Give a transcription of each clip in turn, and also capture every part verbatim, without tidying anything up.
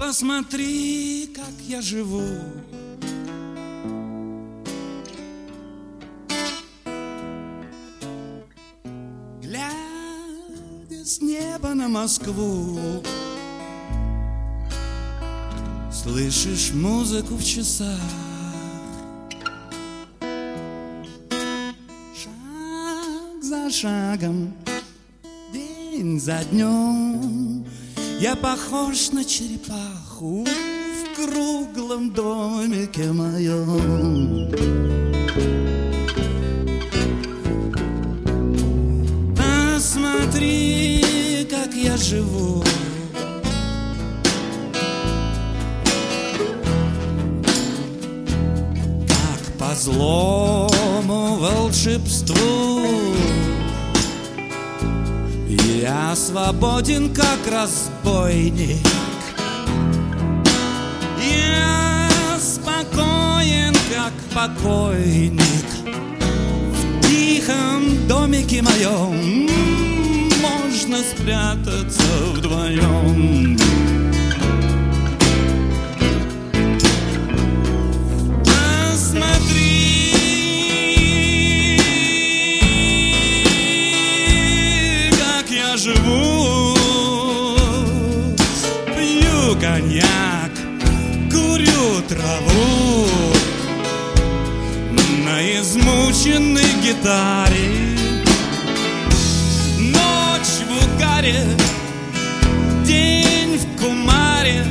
Посмотри, как я живу. Глядя с неба на Москву, слышишь музыку в часах. Шаг за шагом, день за днем, я похож на черепаху в круглом домике моем. Посмотри, как я живу. Как по злому волшебству я свободен, как разбойник. Я спокоен, как покойник. В тихом домике моем можно спрятаться вдвоем. Живу, пью коньяк, курю траву на измученной гитаре. Ночь в угаре, день в кумаре,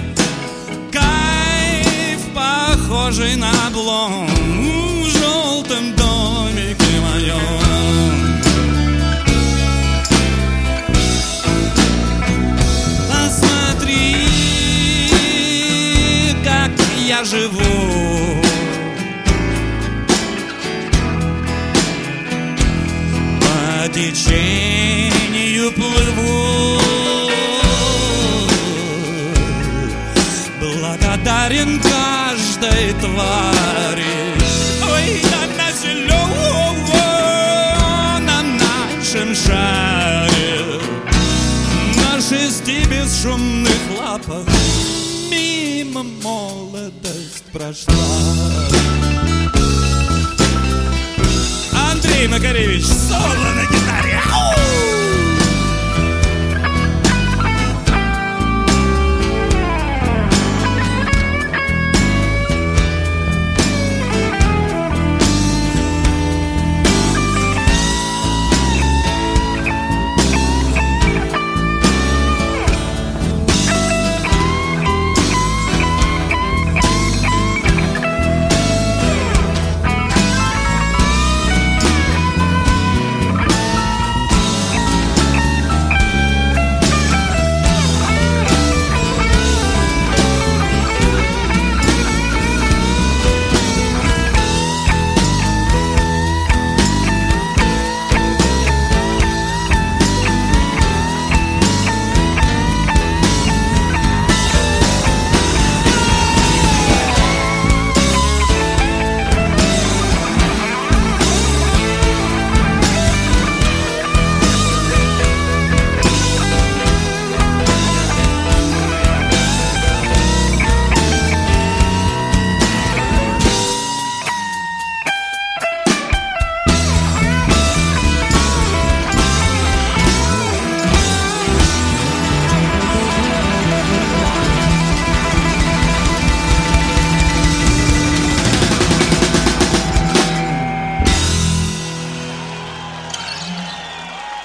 кайф, похожий на облом в желтом домике моем. Я живу. По течению плыву, благодарен каждой твари. Ой, на зеленом нашем шаре, на шести бесшумных лапах мимо молодость прошла. Андрей Макаревич, соло на гитаре. Ау!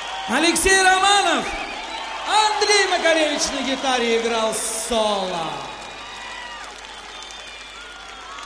Алексей Романов, Андрей Макаревич на гитаре играл соло.